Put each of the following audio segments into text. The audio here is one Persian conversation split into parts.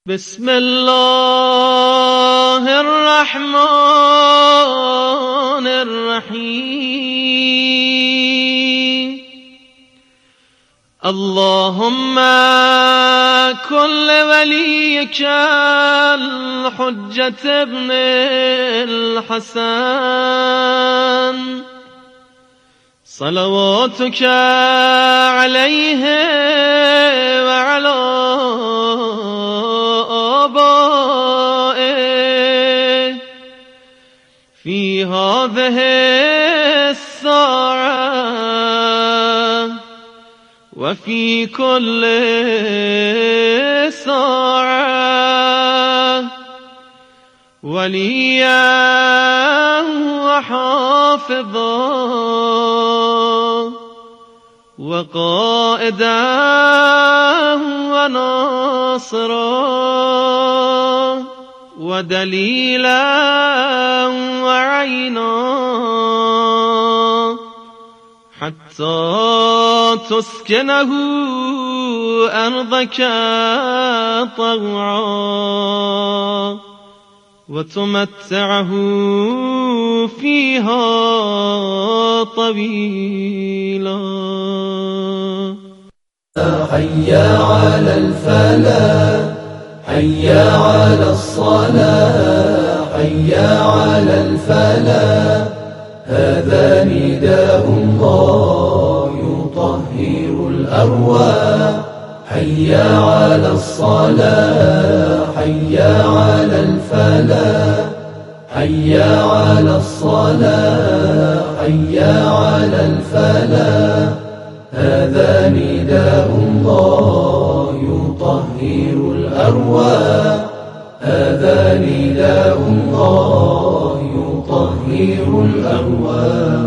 بسم الله الرحمن الرحيم. اللهم كن لوليك الحجة ابن الحسن صلواتك عليه وعلى آبائه في هذه الساعة وفي كل ساعة وليا وحافظا وقائدا وناصرا ودليلا وعينا حتى تسكنه أرضك طوعا وتمتعه فيها طويلا. حي على الفلاح، حي على الصلاة، حي على الفلاح، هذا نداء الله يطهر الأرواح. حي على الصلاة، حي على الفلاح، حي على الصلاة، حي على الفلاح، هذا نداء الله يطهر الأرواح. هذا نداء الله يطهر الأرواح.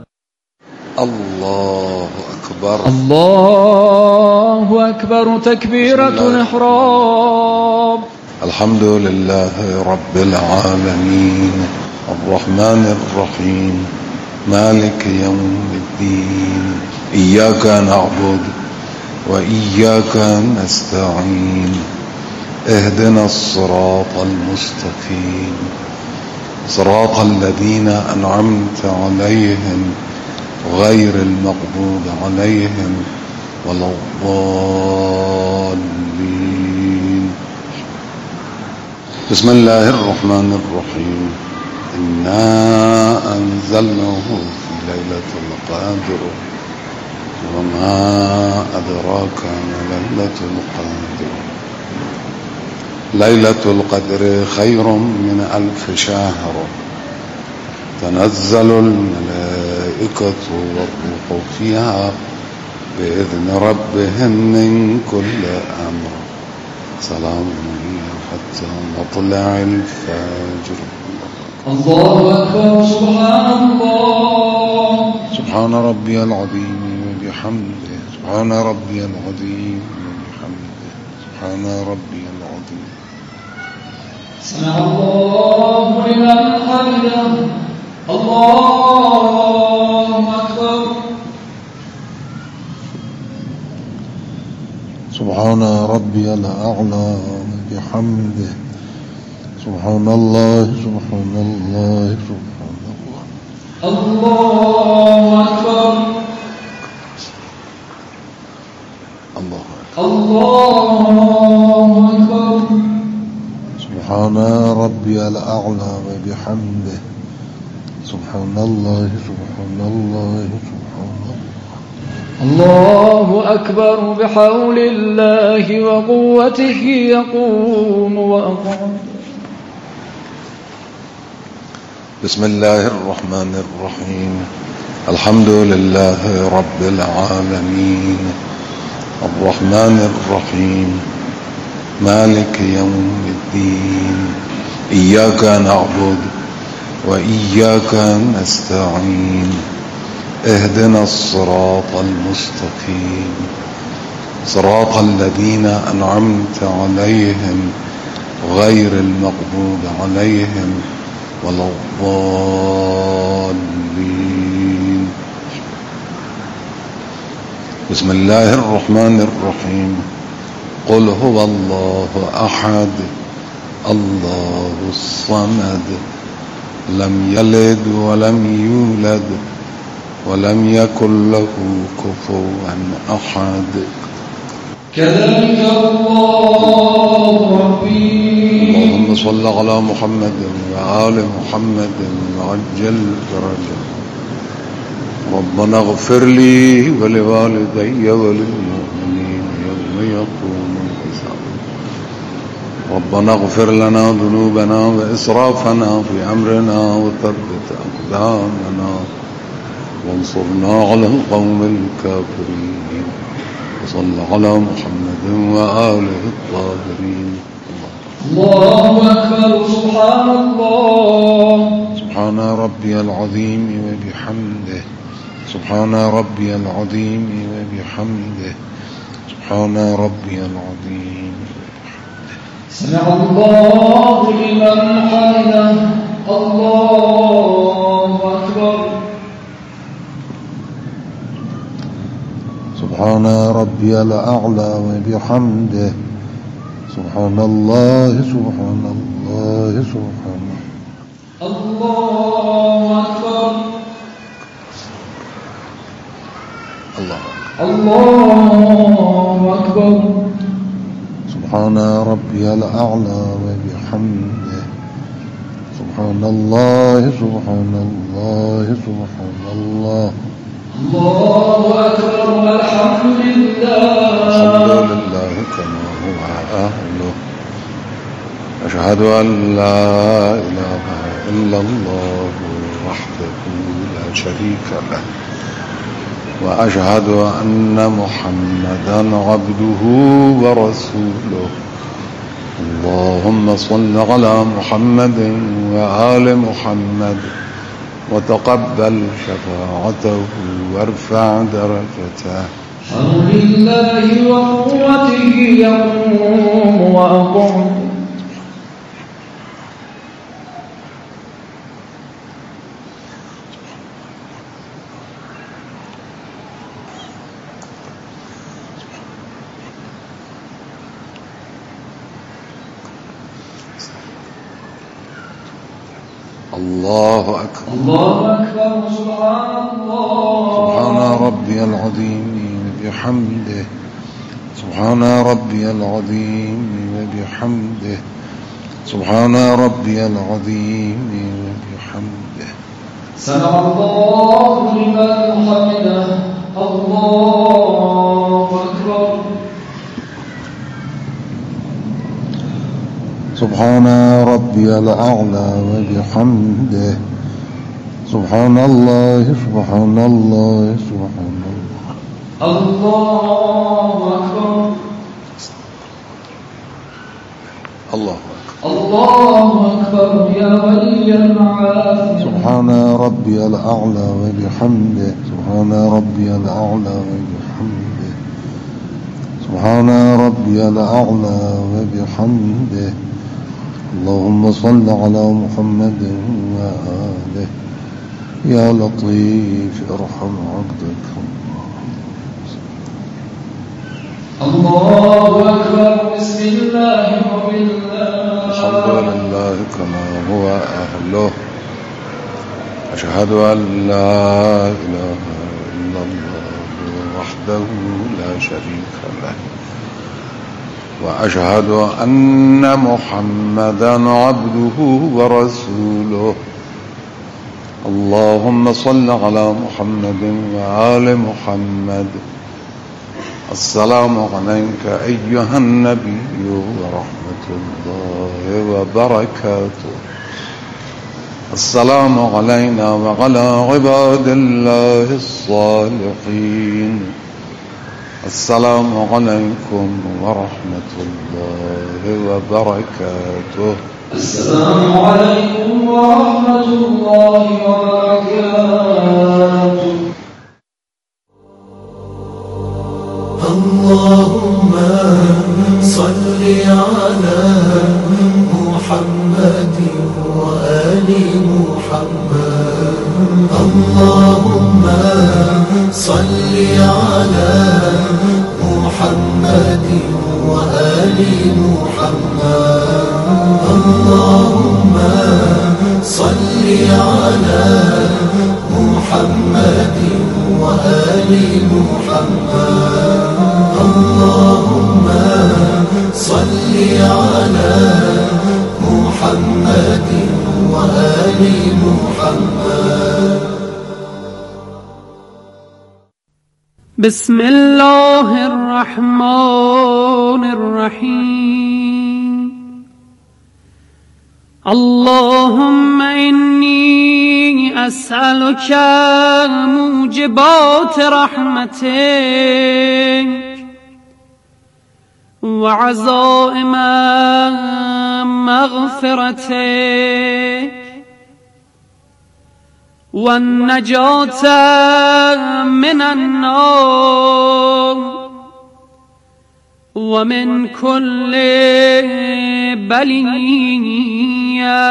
الله أكبر. الله أكبر. تكبيرة الإحرام. الحمد لله رب العالمين الرحمن الرحيم مالك يوم الدين، إياك نعبد وإياك نستعين، اهدنا الصراط المستقيم، صراط الذين أنعمت عليهم غير المغضوب عليهم ولا الضالين. بسم الله الرحمن الرحيم. إنا أنزلناه في ليلة القدر وما أدراك ما ليلة القدر. ليلة القدر خير من 1000 شهر، تنزل الملائكة والروح فيها بإذن ربهم من كل أمر، سلام هي حتى مطلع الفجر. الله أكبر. سبحان الله. سبحان ربي العظيم وبحمده، سبحان ربي العظيم وبحمده، سبحان ربي العظيم. سمع الله لمن حمده. الله أكبر. سبحان ربي الأعلى بحمده، سبحان الله سبحان الله سبحان الله. الله أكبر. الله أكبر. الله أكبر. سبحان ربي الأعلى وبحمده، سبحان الله سبحان الله سبحان الله. الله أكبر. بحول الله وقوته يقوم وأقوم. بسم الله الرحمن الرحيم. الحمد لله رب العالمين الرحمن الرحيم مالك يوم الدين، إياك نعبد وإياك نستعين، اهدنا الصراط المستقيم، صراط الذين أنعمت عليهم غير المغضوب عليهم ولا الضالين. بسم الله الرحمن الرحيم. قل هو الله أحد الله الصمد لم يلد ولم يولد ولم يكن له كفوا أحد. كذلك الله ربي. اللهم صل على محمد وآل محمد وعجل فرجه. ربنا اغفر لي ولوالدي وللمؤمنين يوم يقوم الحساب. ربنا اغفر لنا ذنوبنا وإسرافنا في أمرنا وثبت أقدامنا وانصرنا على القوم الكافرين. وصلى على محمد وآله الطاهرين. الله أكبر. سبحان الله. سبحان ربي العظيم وبحمده. سبحان ربي العظيم وبحمده. سبحان ربي العظيم وبحمده. سمع الله لمن حمده. الله أكبر. سبحان ربي الأعلى وبحمده. سبحان الله سبحان الله سبحان الله أكبر. الله أكبر. سبحان ربي الأعلى وبحمده. سبحان الله سبحان الله سبحان الله. الله أكبر. الحمد لله كما هو أهله. أشهد أن لا إله إلا الله وحده لا شريك له. وأشهد أن محمدا عبده ورسوله. اللهم صل على محمد وآل محمد وتقبل شفاعته وارفع درجته. حول الله وقوته يقوم وأقوم. الله أكبر. الله أكبر. سبحان الله. سبحان ربي العظيم وبحمده. سبحان ربي العظيم وبحمده. سبحان ربي العظيم وبحمده. سمع الله لمن حمده. الله أكبر. سبحان ربي الأعلى وبحمده. سبحان الله سبحان الله سبحان الله. الله أكبر. الله أكبر. الله أكبر. يا ولي المعافي. سبحان ربي الأعلى وبحمده. سبحان ربي الأعلى وبحمده. سبحان ربي الأعلى وبحمده. اللهم صل على محمد وآله. يا لطيف ارحم عبدك. الله أكبر. بسم الله وبالله. الحمد لله كما هو أهله. أشهد أن لا إله إلا الله وحده لا شريك له. وأشهد أن محمدا عبده ورسوله. اللهم صل على محمد وآل محمد. السلام عليك أيها النبي ورحمة الله وبركاته. السلام علينا وعلى عباد الله الصالحين. السلام عليكم ورحمة الله وبركاته. السلام عليكم ورحمة الله وبركاته. اللهم صل على محمد وآل محمد. اللهم صل على محمد محمد وآل محمد. اللهم صل على محمد وآل محمد. اللهم صل على محمد وآل محمد. بسم الله الرحمن الرحيم. اللهم إني أسألك موجبات رحمتك وعزائم مغفرتك والنجاة من النار ومن كل بلية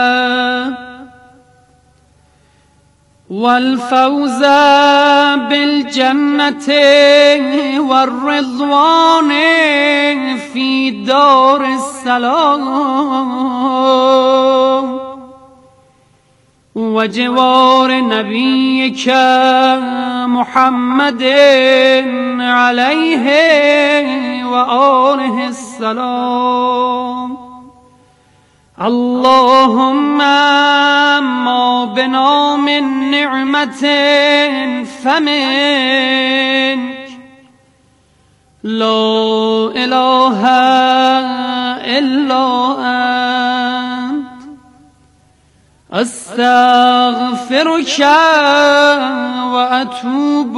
والفوز بالجنة والرضوان في دار السلام وجوار نبيك محمد عليه وآله السلام. اللهم ما بنا من نعمة فمنك لا إله إلا أنت أستغفرك وأتوب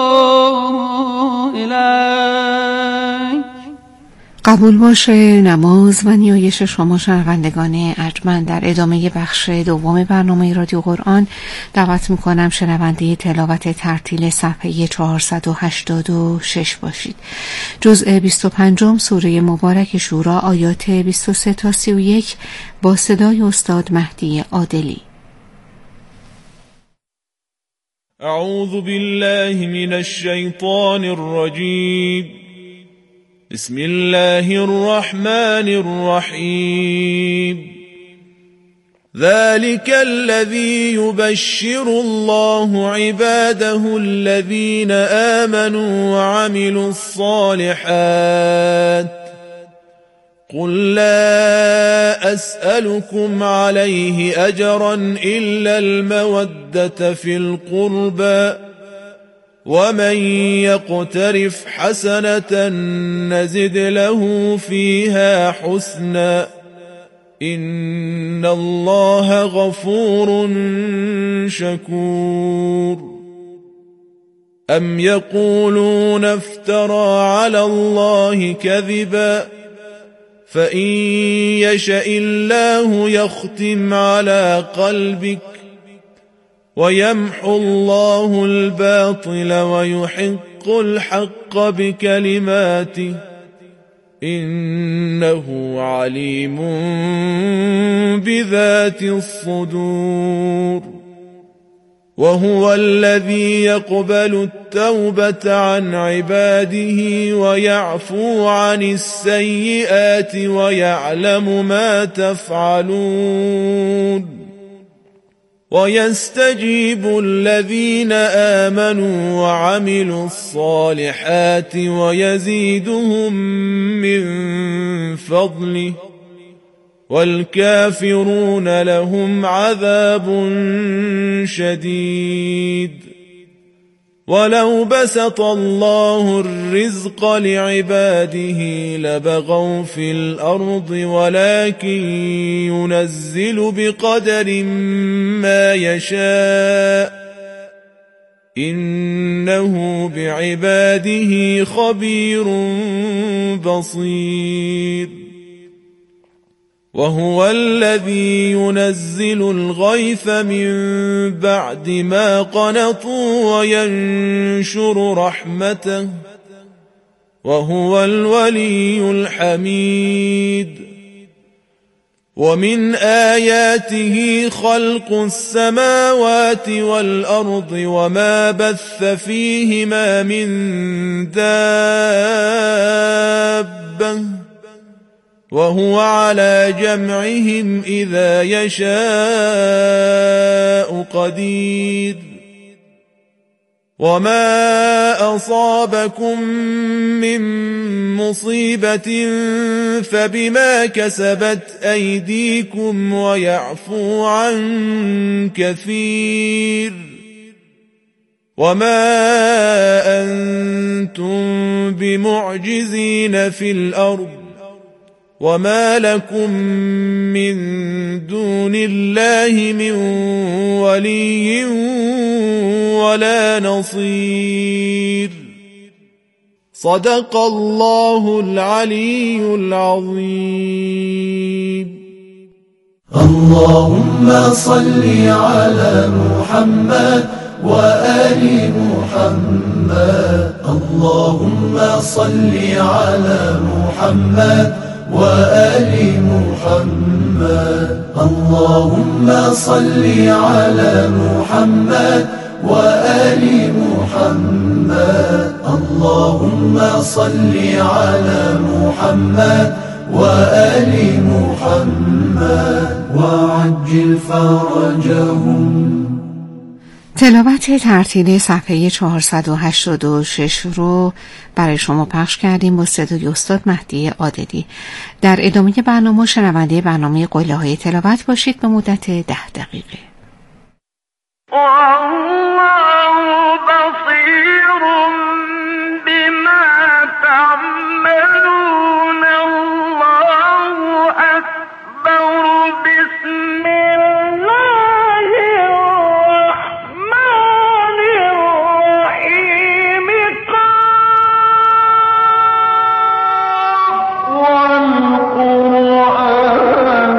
إليك. قبول باشه نماز و نیایش شما شنوندگان ارجمند. در ادامه بخش دوم برنامه رادیو قرآن دعوت میکنم شنونده تلاوت ترتیل صفحه 486 باشید. جزء 25 سوره مبارک شورا آیات 23 تا 31 با صدای استاد مهدی عادلی. اعوذ بالله من الشیطان الرجیم. بسم الله الرحمن الرحيم. ذلك الذي يبشر الله عباده الذين آمنوا وعملوا الصالحات. قل لا أسألكم عليه أجرا إلا المودة في القربى ومن يقترف حسنة نزد له فيها حسنا إن الله غفور شكور. أم يقولون افترى على الله كذبا فإن يشأ الله يختم على قلبك ويمحو الله الباطل ويحق الحق بكلماته إنه عليم بذات الصدور. وهو الذي يقبل التوبة عن عباده ويعفو عن السيئات ويعلم ما تفعلون. ويستجيب الذين آمنوا وعملوا الصالحات ويزيدهم من فضله والكافرون لهم عذاب شديد. ولو بسط الله الرزق لعباده لبغوا في الأرض ولكن ينزل بقدر ما يشاء إنه بعباده خبير بصير. وهو الذي ينزل الغيث من بعد ما قنطوا وينشر رحمته وهو الولي الحميد. ومن آياته خلق السماوات والأرض وما بث فيهما من دابة وهو على جمعهم إذا يشاء قدير وما أصابكم من مصيبة فبما كسبت أيديكم ويعفو عن كثير وما أنتم بمعجزين في الأرض وما لكم من دون الله من ولي ولا نصير صدق الله العلي العظيم. اللهم صل على محمد وآل محمد. اللهم صل على محمد وآل محمد. اللهم صل على محمد وآل محمد. اللهم صل على محمد وآل محمد وعجل فرجهم. تلاوت ترتیل صفحه 486 رو برای شما پخش کردیم با صدای استاد مهدی عادلی. در ادامه برنامه شنونده برنامه قله های تلاوت باشید به مدت 10 دقیقه. والله بصير بما تعملون. الله أكبر. بسم الله الرحمن الرحيم. والقرآن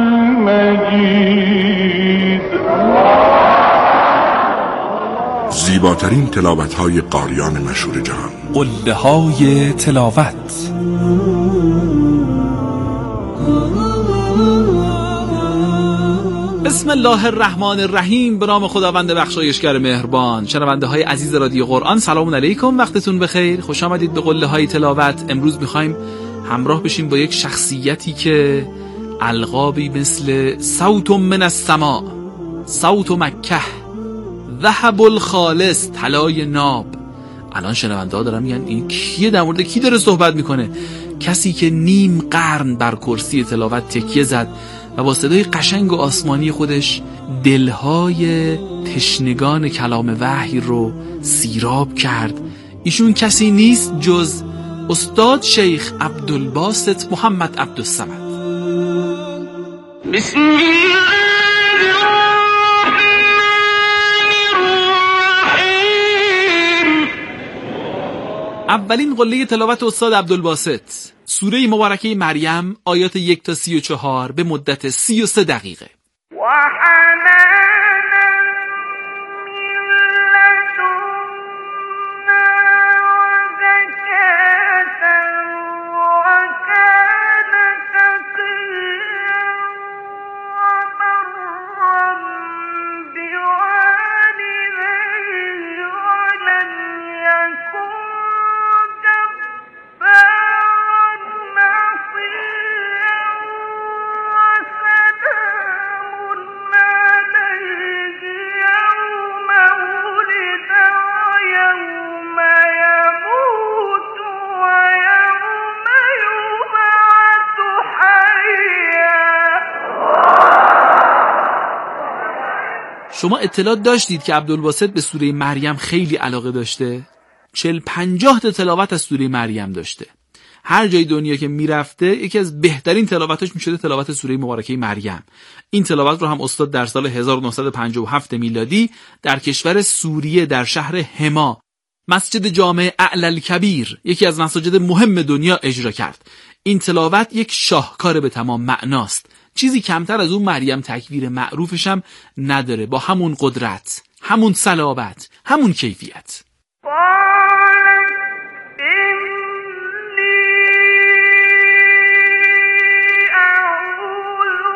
المجيد. زیباترین تلاوت‌های قاریان مشهور جهان. قله‌های تلاوت. بسم الله الرحمن الرحیم. به نام خداوند بخشایشگر مهربان. شنونده های عزیز رادیو قرآن سلام علیکم، وقتتون بخیر، خوش آمدید به قله های تلاوت. امروز میخوایم همراه بشیم با یک شخصیتی که القابی مثل صوت من السماء، صوت مکه، ذهب الخالص، طلای ناب. الان شنونده ها دارن میگن این کیه، در مورد کی داره صحبت میکنه؟ کسی که نیم قرن بر کرسی تلاوت تکیه زد و با صدای قشنگ و آسمانی خودش دلهای تشنگان کلام وحی رو سیراب کرد. ایشون کسی نیست جز استاد شیخ عبدالباسط محمد عبدالصمد. بسم الله اولین قله تلاوت استاد عبدالباسط، سوره مبارکه مریم، آیات 1 تا 34 به مدت 33 دقیقه. شما اطلاع داشتید که عبدالباسط به سوره مریم خیلی علاقه داشته؟ 40-50 تا تلاوت از سوره مریم داشته. هر جای دنیا که میرفته یکی از بهترین تلاوتاش میشده تلاوت سوره مبارکه مریم. این تلاوت رو هم استاد در سال 1957 میلادی در کشور سوریه در شهر حما، مسجد جامع اعلی الکبیر، یکی از مساجد مهم دنیا اجرا کرد. این تلاوت یک شاهکار به تمام معناست. چیزی کمتر از اون مریم تکویر معروفش هم نداره، با همون قدرت، همون صلابت، همون کیفیت. إني أعوذ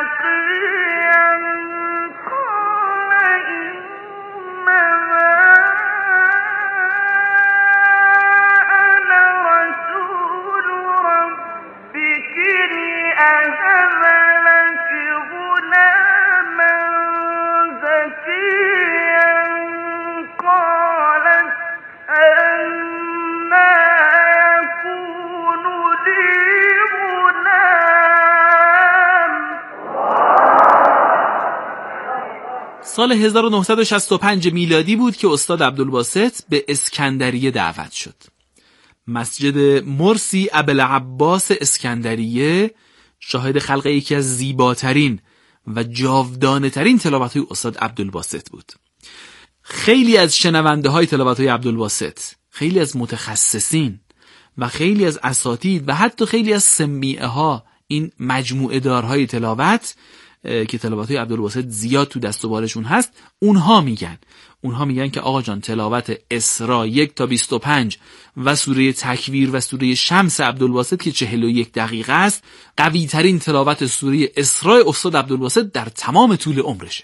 سال 1965 میلادی بود که استاد عبدالباسط به اسکندریه دعوت شد. مسجد مرسی ابوالعباس اسکندریه شاهد خلق یکی از زیباترین و جاودانه ترین تلاوت‌های استاد عبدالباسط بود. خیلی از شنونده های تلاوت‌های عبدالباسط، خیلی از متخصصین و خیلی از اساتید و حتی خیلی از سمیعه ها این مجموعه دارهای تلاوت که تلاوت‌های عبدالباسط زیاد تو دست و بالشون هست، اونها میگن که آقا جان تلاوت اسراء 1 تا 25 و سوره تکویر و سوره شمس عبدالباسط که 41 دقیقه است، قوی ترین تلاوت سوره اسراء استاد عبدالباسط در تمام طول عمرشه.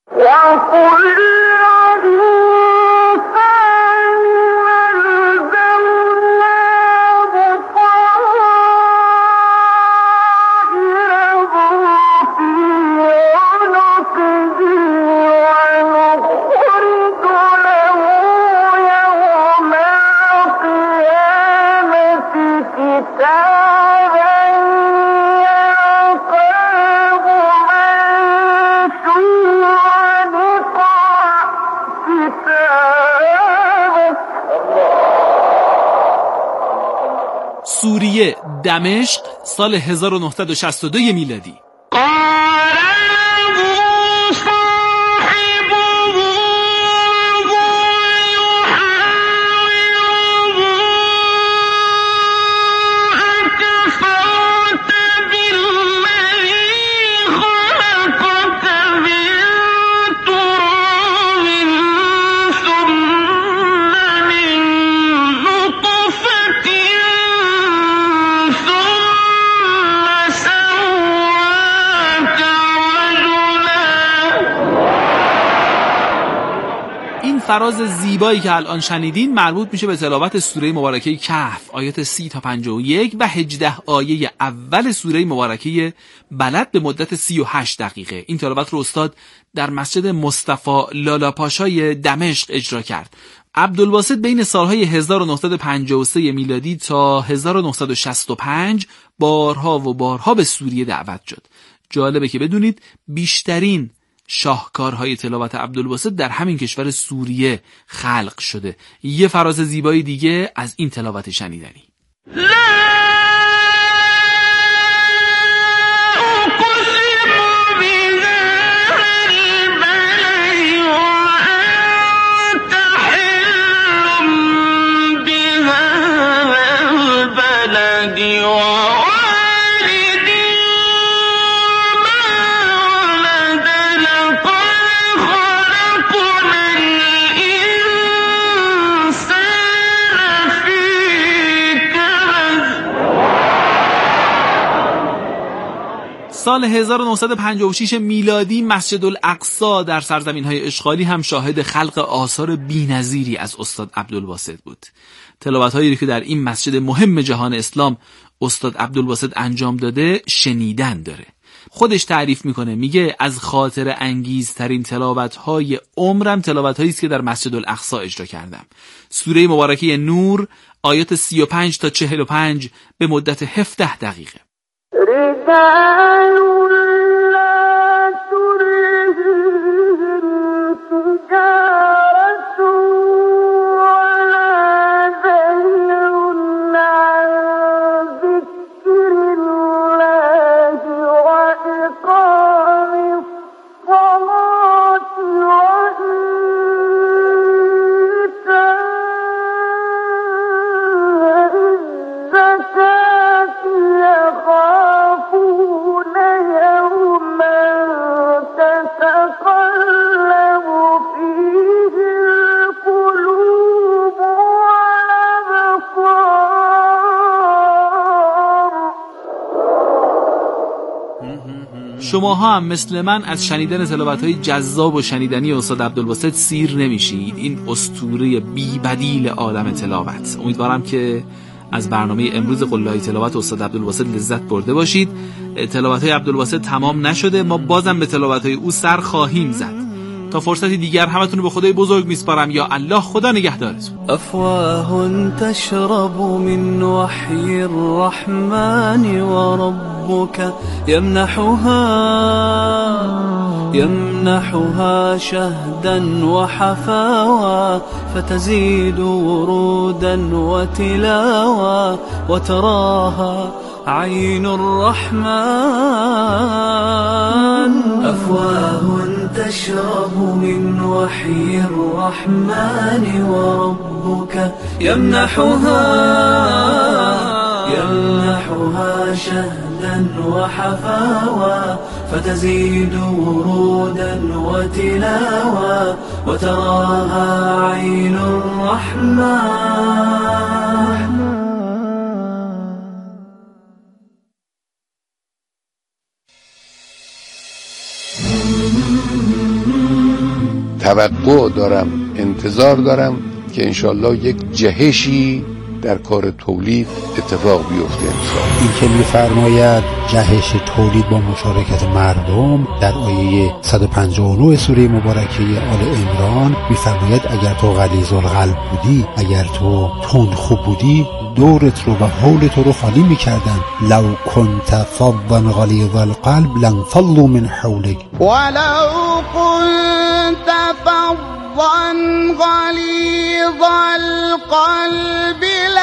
سوریه دمشق سال 1962 میلادی. فراز زیبایی که الان شنیدین مربوط میشه به تلاوت سوره مبارکه کهف آیات 30 تا 51 و 18 آیه اول سوره مبارکه بلد به مدت 38 دقیقه. این تلاوت رو استاد در مسجد مصطفی لالاپاشای دمشق اجرا کرد. عبدالباسط بین سالهای 1953 میلادی تا 1965 بارها و بارها به سوریه دعوت شد. جالبه که بدونید بیشترین شاهکارهای تلاوت عبدالباسط در همین کشور سوریه خلق شده. یه فراز زیبای دیگه از این تلاوت شنیدنی. سال 1956 میلادی مسجد الاقصی در سرزمین‌های اشغالی هم شاهد خلق آثار بی‌نظیری از استاد عبدالباسط بود. تلاوت‌هایی که در این مسجد مهم جهان اسلام استاد عبدالباسط انجام داده شنیدن داره. خودش تعریف میکنه، میگه از خاطر انگیزترین تلاوت‌های عمرم تلاوت‌هایی است که در مسجد الاقصی اجرا کردم. سوره مبارکه نور آیات 35 تا 45 به مدت 17 دقیقه. يخافون شماها هم مثل من از شنیدن تلاوت‌های جذاب و شنیدنی استاد عبدالباسط سیر نمیشید. این اسطوره بی بدیل عالم تلاوت. امیدوارم که از برنامه امروز قله‌های تلاوت استاد عبدالباسط لذت برده باشید. تلاوت‌های عبدالباسط تمام نشده، ما بازم به تلاوت‌های او سر خواهیم زد. تا فرصتی دیگر همتون رو به خدای بزرگ میسپارم. یا الله، خدا نگهدارتون. افواه تشرب من وحی الرحمن وربك يمنحها شهدا وحفاوى فتزيد ورودا وتلاوى وتراها عين الرحمن. أفواه تشرب من وحي الرحمن وربك يمنحها شهدا وحفاوى فتزيد ورودا وتلاوى وتراها عين الرحمن. توقع دارم، انتظار دارم که انشالله یک جهشی در کار تولید اتفاق بیفته. این که می‌فرماید جهش تولید با مشارکت مردم در آیه 159 سوره مبارکه آل عمران می‌فرماید اگر تو غلیظ القلب بودی، اگر تو تندخو بودی، دورت رو و حول تو رو خالی می‌کردن. لو كنت فظا غلیظ القلب لانفضوا من حولك ولو كنت فظا غلیظ القلب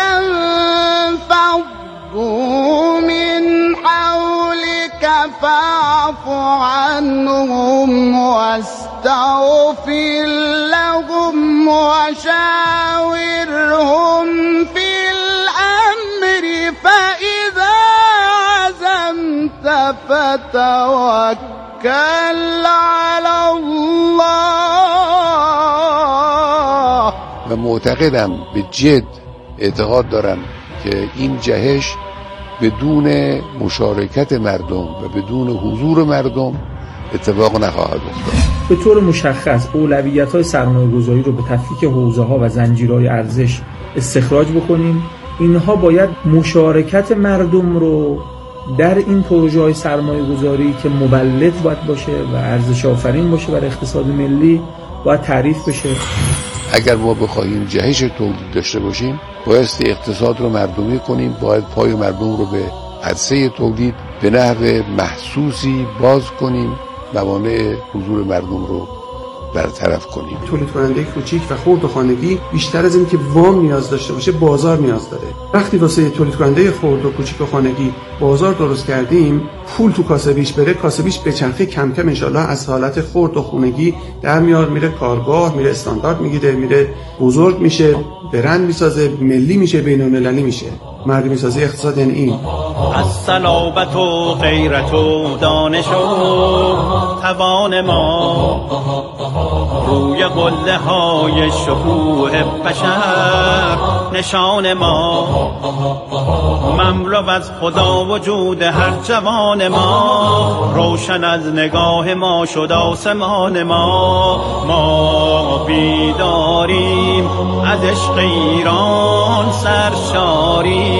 لانفضوا من حولك فاعف عنهم واستغفر لهم وشاورهم في الأمر فإذا عزمت فتوكل على الله. و معتقدم، به جد اعتقاد دارم که این جهش بدون مشارکت مردم و بدون حضور مردم اتفاق نخواهد افتاد. به طور مشخص اولویت‌های سرمایه‌گذاری رو به تفکیک حوزه‌ها و زنجیرهای ارزش استخراج بکنیم. اینها باید مشارکت مردم رو در این پروژه‌های سرمایه‌گذاری که مولد باید باشه و ارزش آفرین باشه برای اقتصاد ملی باید تعریف بشه. اگر ما بخواهیم جهش تولید داشته باشیم، بایستی اقتصاد رو مردمی کنیم، باید پای مردم رو به عرصه تولید به نحو محسوسی باز کنیم، موانع حضور مردم رو برطرف کنیم. تولید کننده کوچیک و خرد و خانگی بیشتر از این که وام نیاز داشته باشه، بازار نیاز داره. وقتی واسه تولید کننده خرد و کوچیک و خانگی بازار درست کردیم، پول تو کاسبیش بره، کاسبیش بچرخه، کم کم انشالله از حالت خرد و خانگی در میاد، میره کارگاه، میره استاندارد میگیره، میره بزرگ میشه، برند میسازه، ملی میشه، بین‌المللی میشه. مردمی سازی اقتصاد یعنی این. از صلابت و غیرت و دانش و توان ما روی قله های شکوه بشر نشان ما مملو از خدا وجود هر جوان ما روشن از نگاه ما شد آسمان ما بیداریم از عشق ایران سرشاریم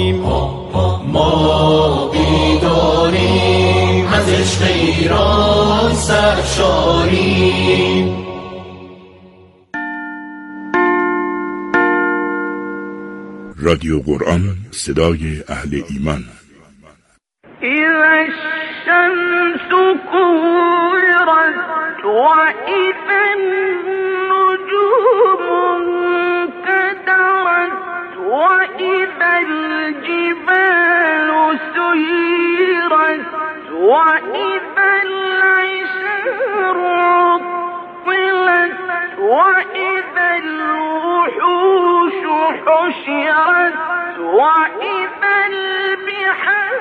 ما بیداریم از عشق ایران سرشاریم. رادیو قرآن، صدای اهل ایمان. اذا الشمس كورت واذا النجوم انكدرت واذا الجبال سيرت واذا العشار عطلت واذا الوحوش حشرت واذا